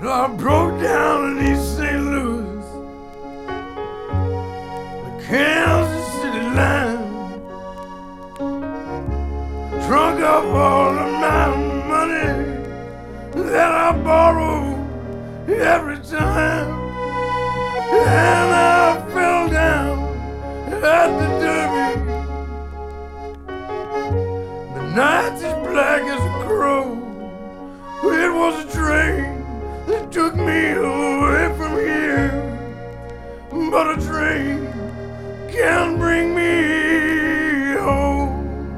I broke down in East St. Louis, the Kansas City line. Drunk up all of my money that I borrowed every time, and I fell down at the Derby. The night's as black as a crow. It was a train that took me away from here, but a train can't bring me home.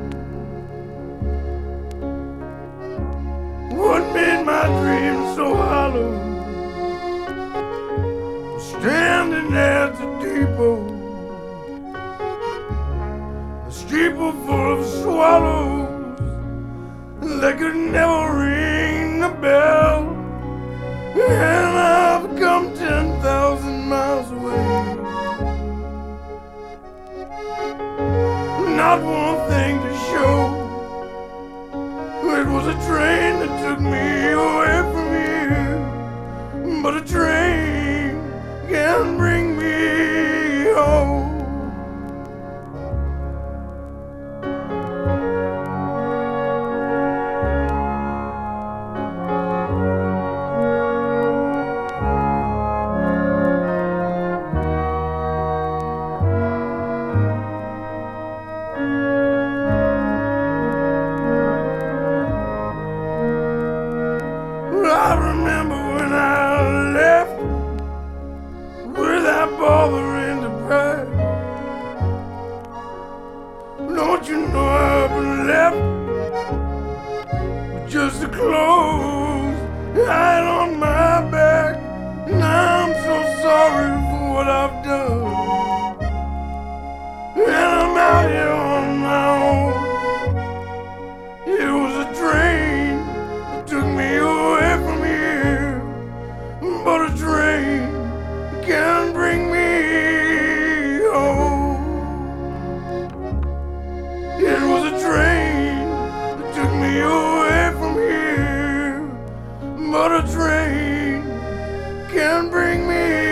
What made my dreams so hollow? Standing at the depot, the steeple full of swallows that could never ring the bell. And I've come 10,000 miles away, not one thing to show. It was a train that took me away from here, but a train can't bring me home. I remember when I left without bothering to pack. Don't you know I've left with just the clothes right on my back? And I'm so sorry for what I've done, and I'm out here on my own. It was a train that took me away from here, but a train can't bring me home. It was a train that took me away from here, but a train can't bring me